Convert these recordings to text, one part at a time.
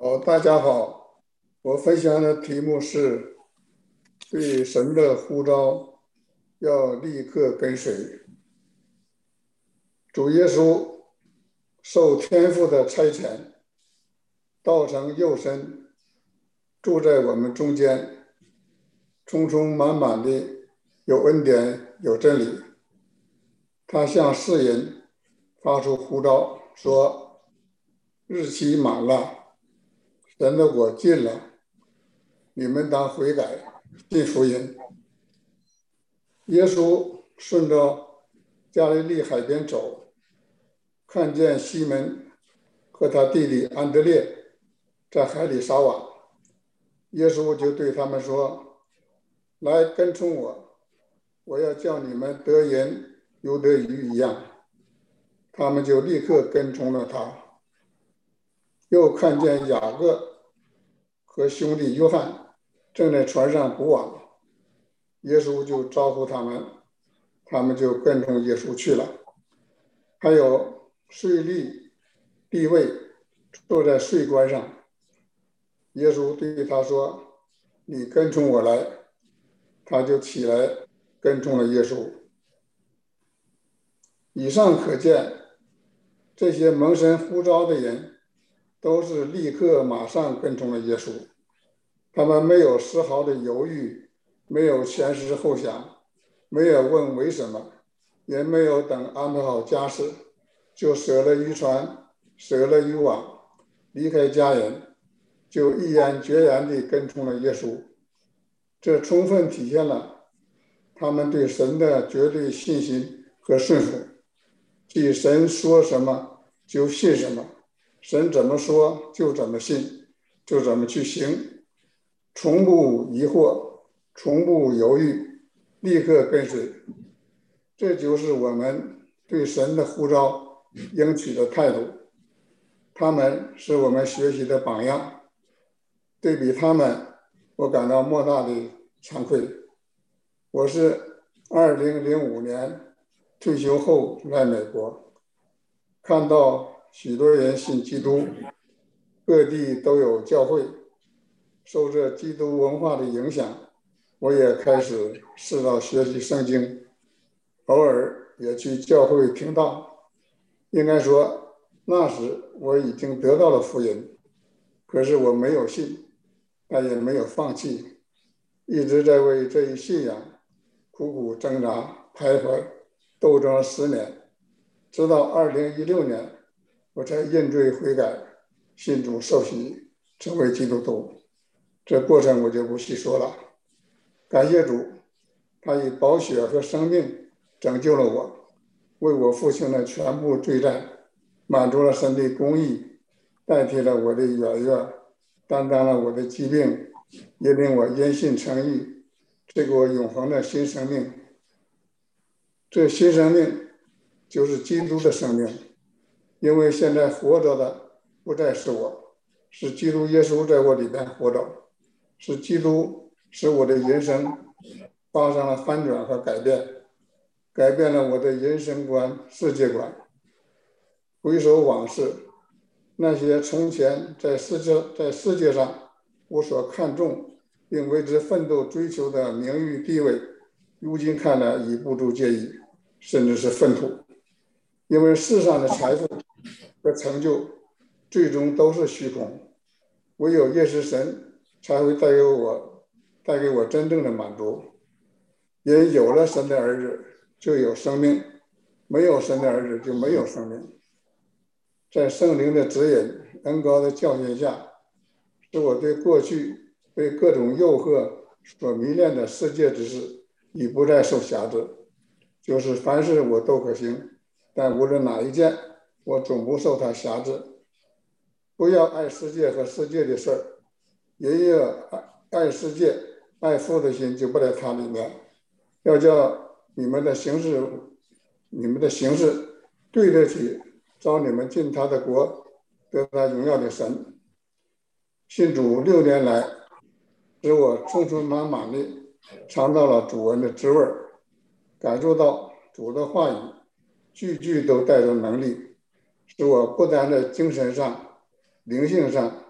好，大家好，我分享的题目是对神的呼召要立刻跟随。主耶稣受天父的差遣，道成肉身，住在我们中间，充充满满的有恩典有真理。他向世人发出呼召，说：日期满了，神的国近了，你们当悔改，信福音。耶稣顺着加利利海边走，看见西门和他弟弟安德烈在海里撒网，耶稣就对他们说：来跟从我，我要叫你们得人如得鱼一样。他们就立刻跟从了他。又看见雅各和兄弟约翰正在船上补网，耶稣就招呼他们，他们就跟从耶稣去了。还有税吏地位坐在税关上，耶稣对他说：你跟从我来。他就起来跟从了耶稣。以上可见，这些蒙神呼召的人都是立刻马上跟从了耶稣，他们没有丝毫的犹豫，没有前思后想，没有问为什么，也没有等安排好家事，就舍了渔船，舍了渔网，离开家人，就毅然决然地跟从了耶稣。这充分体现了他们对神的绝对信心和顺服，即神说什么就信什么，神怎么说就怎么信，就怎么去行，从不疑惑，从不犹豫，立刻跟随。这就是我们对神的呼召应取的态度。他们是我们学习的榜样。对比他们，我感到莫大的惭愧。我是2005年退休后来美国，看到许多人信基督，各地都有教会，受这基督文化的影响，我也开始试着学习圣经，偶尔也去教会听道。应该说，那时我已经得到了福音，可是我没有信，但也没有放弃，一直在为这一信仰苦苦挣扎、徘徊、斗争了10年，直到2016年，我才认罪悔改，信主受洗，成为基督徒。这过程我就不细说了。感谢主，他以宝血和生命拯救了我，为我付清了全部罪债，满足了神的公义，代替了我的软弱，担当了我的疾病，也令我因信称义，赐给我永恒的新生命。这新生命就是基督的生命，因为现在活着的不再是我，是基督耶稣在我里边活着，是基督使我的人生发生了翻转和改变，改变了我的人生观、世界观。回首往事，那些从前在世界上我所看重并为之奋斗追求的名誉地位，如今看来已不足介意，甚至是粪土。因为世上的财富和成就最终都是虚空，唯有认识神才会带给我真正的满足。因有了神的儿子就有生命，没有神的儿子就没有生命。在圣灵的指引、恩高的教训下，使我对过去被各种诱惑所迷恋的世界之事已不再受辖制。就是凡事我都可行，但无论哪一件，我总不受它辖制。不要爱世界和世界的事儿，人要爱世界、爱父的心就不在它里面。要叫你们的行事对得起招你们进他的国、得他荣耀的神。信主6年来，使我充充满满的尝到了主恩的滋味，感受到主的话语句句都带着能力，使我不但在精神上、灵性上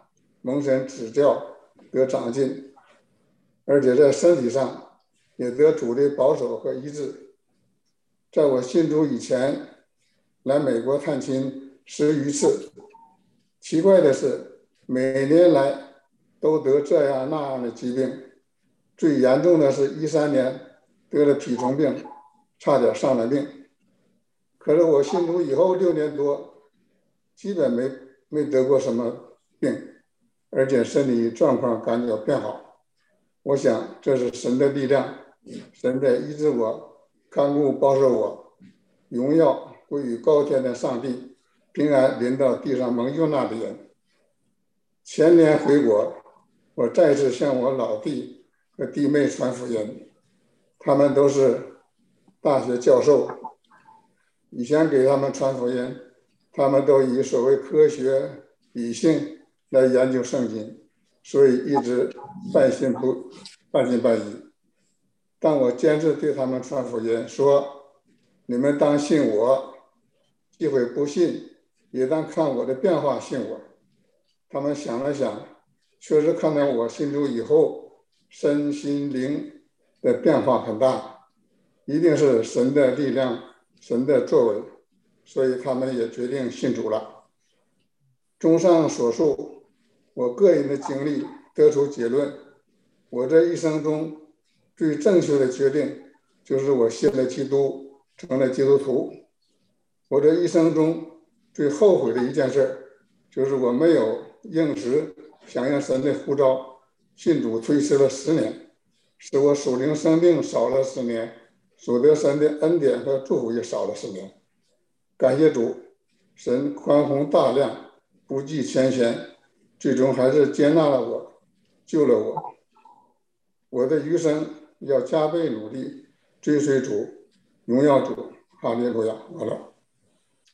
蒙神指教得长进，而且在身体上也得主的保守和医治。在我信主以前，来美国探亲10余次，奇怪的是，每年来都得这样那样的疾病，最严重的是13年得了蜱虫病，差点丧了命。可是我信主以后6年多，基本没得过什么病，而且身体状况感觉变好。我想这是神的力量，神在医治我，看顾保守我，荣耀归于高天的上帝，平安临到地上蒙悦纳的人。前年回国，我再次向我老弟和弟妹传福音，他们都是大学教授。以前给他们传福音，他们都以所谓科学理性来研究圣经，所以一直半信半疑。但我坚持对他们传福音，说你们当信我，忌讳不信，也当看我的变化信我。他们想了想，确实看到我信主以后，身心灵的变化很大，一定是神的力量，神的作为，所以他们也决定信主了。综上所述，我个人的经历得出结论，我这一生中最正确的决定就是我信了基督，成了基督徒。我这一生中最后悔的一件事，就是我没有应时响应神的呼召，信主推迟了10年，使我属灵生命少了10年，所得神的恩典和祝福也少了10年。感谢主，神宽宏大量，不计前嫌，最终还是接纳了我，救了我。我的余生要加倍努力，追随主，荣耀主。哈利路亚！完了。